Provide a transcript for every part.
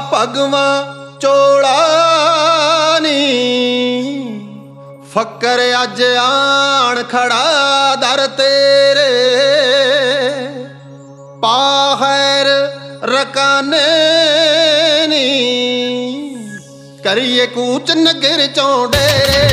भगवा चोला नी फकर अज आन खड़ा दर तेरे पाहर रकाने नी करिए कूच नगर चौंडे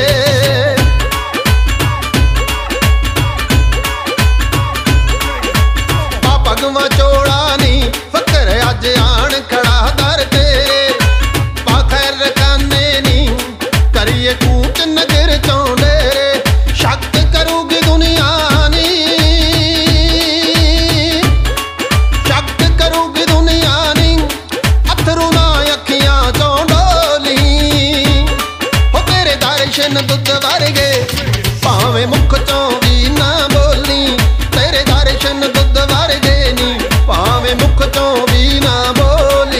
भगवा चोला नी फकर अज आन खड़ा दर तेरे पाखर रकाने नी करिए कूच नगर चौंडे शक करूगी दुनिया नी शक करूगी दुनिया नी अथरू ना अखियां चों डोली हो तेरे दर्शन दुध वर्गे भावें मुख चों भी ना बोली तेरे दर्शन दुध वर्गे नी भावें मुख चों भी ना बोली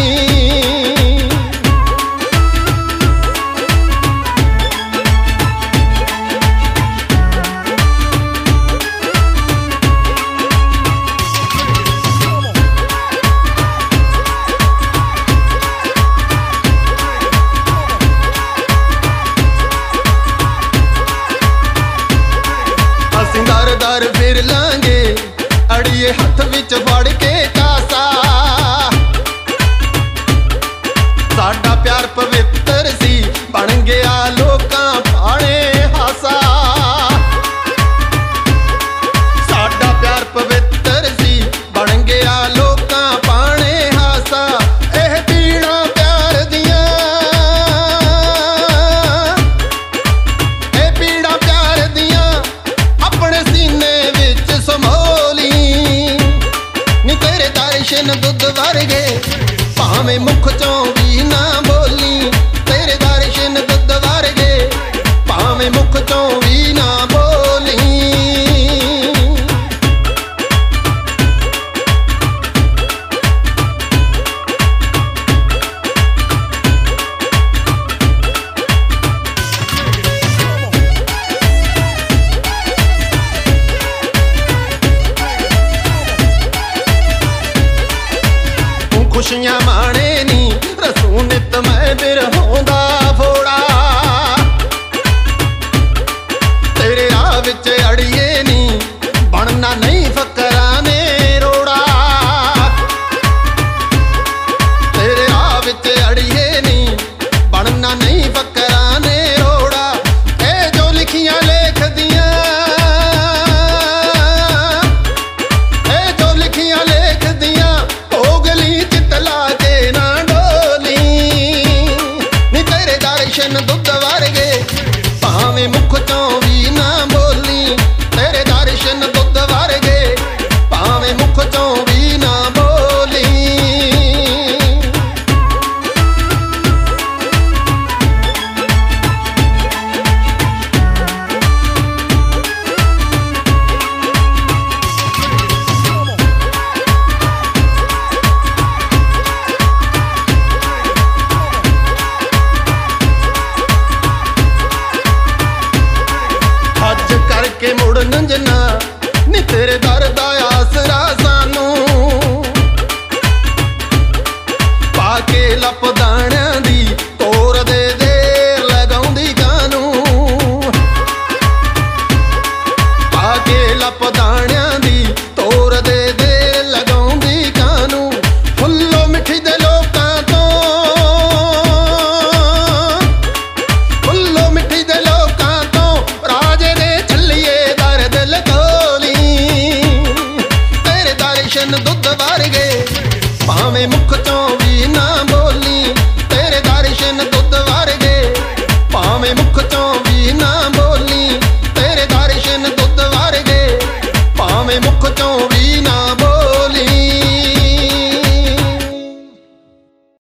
दर दर फिर लांगे अड़िए हथ विच फड़ के कासा साडा प्यार पवित्र सी बन गया लोकां पाने हासा साडा प्यार पवित्र सी बन गया लोकां पाने हासा एह पीड़ा प्यार दियां एह पीड़ा प्यार दियां अपने सीने विच समोली नी तेरे दर्शन दुध वर्गे भावें मुख चों भी ना बोली तेरे दर्शन दुध वर्गे भावें मुख चों भी ना बोली खुशियां माने नी रसूं नित मैं बिरहों दा फोड़ा तेरे राह विच अड़िए नी बनना नहीं फकरां ने रोड़ा तेरे राह विच अड़िए नी बनना नहीं फकरां ने रोड़ा ए जो लिखियां लेख दियां ए जो लिखियां लेख दियां होगली चितला के ना डोली नी तेरे दर्शन दुध वर्गे भावें मुख चों भी ना बोली तेरे दर्शन दुध वर्गे भावें मुख चों भी ना बोली हज करके मुड़ नंजना नी तेरे दर दा